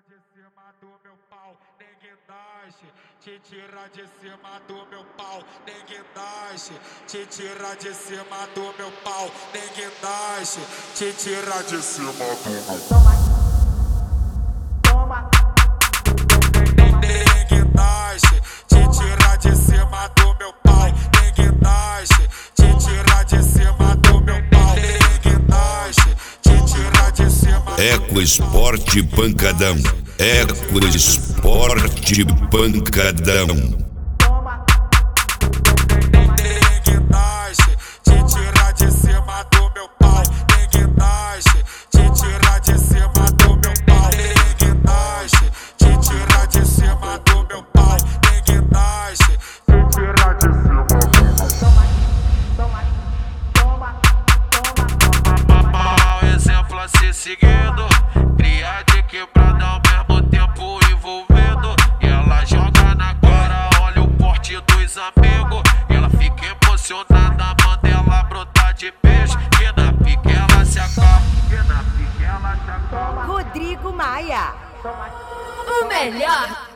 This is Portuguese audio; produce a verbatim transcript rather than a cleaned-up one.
de cima do meu pau, nem guindaste. Te tira de cima do meu pau, nem guindaste. Te tira de cima do meu pau, nem guindaste. Te tira de cima do meu pau. Toma, toma. Nem guindaste. Te tira de cima do meu pau, nem guindaste. Te tira de cima do meu pau, nem guindaste. Te tira de cima. Eco Esporte Pancadão. Eco Esporte Pancadão. Nem guindaste. Te tira de cima do meu pau, nem guindaste. Te tira de cima do meu pau, nem guindaste. Te tira de cima do meu pau, nem guindaste. Te tira de cima do meu pau. Toma, toma, toma, toma, toma. Exemplo a ser seguido, cria de quebrada ao mesmo tempo envolvendo. E ela joga na cara, olha o porte dos amigos. E ela fica emocionada, manda ela brotar de peixe. E na pique ela se acaba, e na pique ela se acaba. Rodrigo Maia. Toma. O melhor